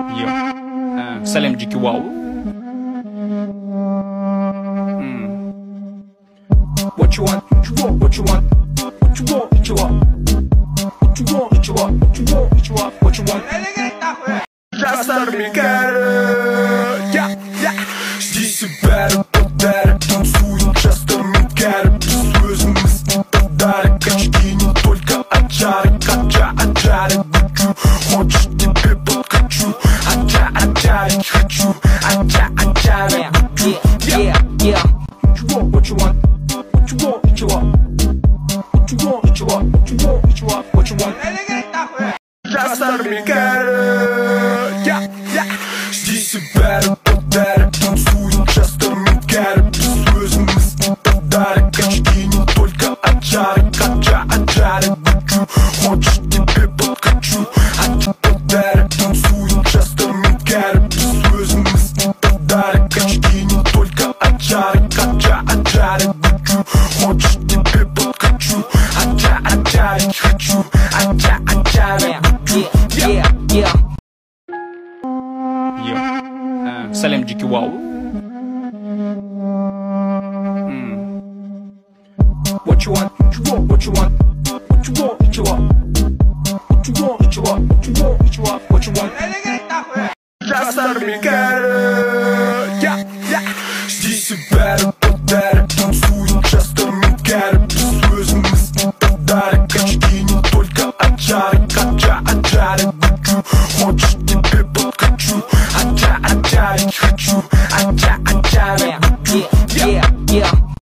Салем Джики Вау. What you want? What you want? What you want? What you want? What you want? What you want? What you want? What you want? What you want? What you want? Just let me get it. Yeah, yeah. Здесь и better, better. Танцуем часто мы get it. Слезы мысли подарок. Очки не только от чары. Аджары, хочу. Хочешь, тебе подкачу. Аджары, хочу. Аджары, хочу. Yeah. What you want? What you want? What you want? What you want? What you want? What you want? What you want? What you want? Just let me get it. Yeah. Здесь и better, better. Танцуем часто мы get it. Слезы мысли подарок. Очки не только от чары. Аджары, хочу. Хочешь, тебе подкачу. Better. Танцуем часто мы get it. Слезы мысли подарок. Очки не только от чары. Аджары, хочу. Хочешь, тебе подкачу. Аджары, хочу. Аджары, хочу. Салем Джики Вау. What you want? What you want? What you want? What you want? What you want? What you want? What you want? What you want? What you want? What you want? Just let me get it. Yeah. Здесь и better, better. Танцуем часто мы get it.